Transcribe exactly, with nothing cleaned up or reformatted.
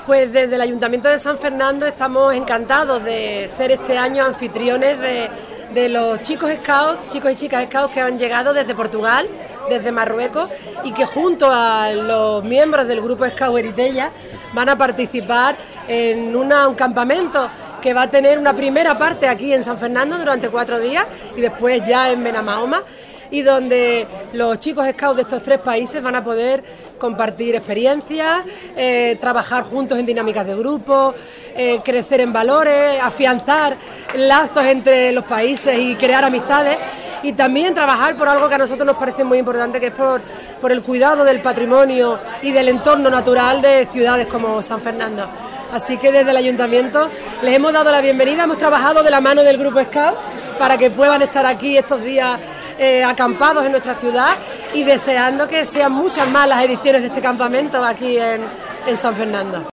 Pues desde el Ayuntamiento de San Fernando estamos encantados de ser este año anfitriones de, de los chicos scouts, chicos y chicas scouts que han llegado desde Portugal, desde Marruecos, y que junto a los miembros del grupo Scout Eritella van a participar en una, un campamento que va a tener una primera parte aquí en San Fernando durante cuatro días y después ya en Benamahoma, y donde los chicos scouts de estos tres países van a poder compartir experiencias, eh, trabajar juntos en dinámicas de grupo, eh, crecer en valores, afianzar lazos entre los países y crear amistades, y también trabajar por algo que a nosotros nos parece muy importante, que es por, por el cuidado del patrimonio y del entorno natural de ciudades como San Fernando. Así que desde el Ayuntamiento les hemos dado la bienvenida, hemos trabajado de la mano del Grupo Scout para que puedan estar aquí estos días eh, acampados en nuestra ciudad, y deseando que sean muchas más las ediciones de este campamento aquí en, en San Fernando.